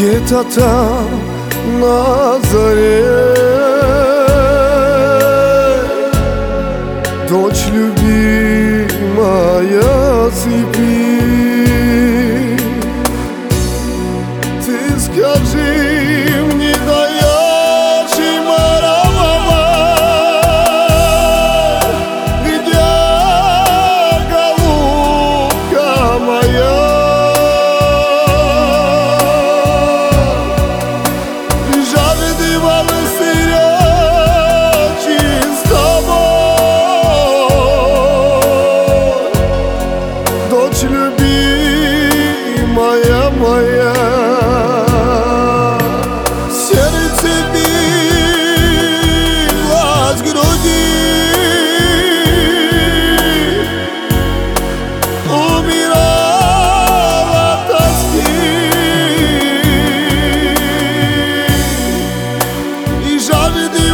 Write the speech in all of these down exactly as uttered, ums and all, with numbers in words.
Где-то там на заре дочь любимая спит. Ты скажи мне, даешь мама, где голубка моя? Дочь любимая моя, сердце билось в груди, умирала от тоски, и жажды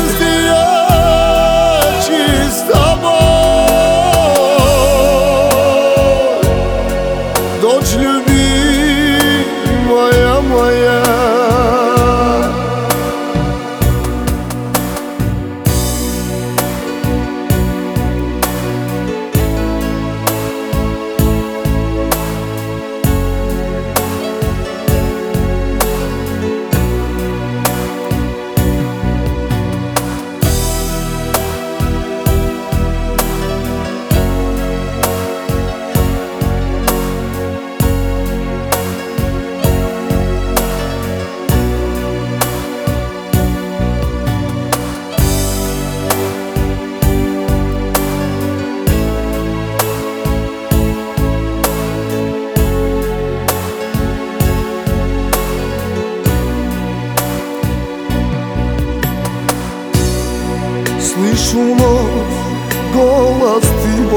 встречи с тобой. Дочь любимая моя, слышу вновь голос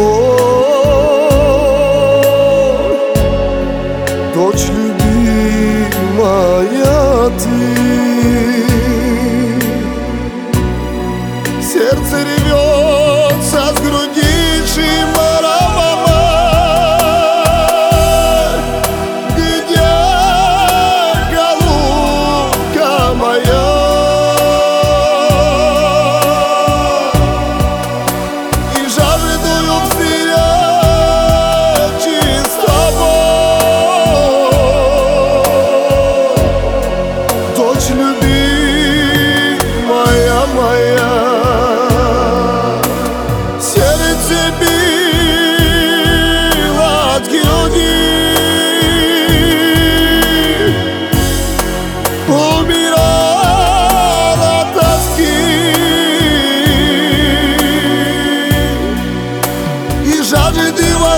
твой, дочь любимая ты. Сердце рвется с груди, мама, где голубка моя? Любимая моя, сердце билось в груди, умирала от тоски, и жажды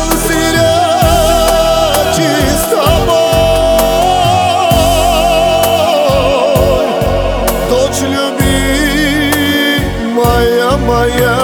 встречи с тобой. Дочь любимая моя.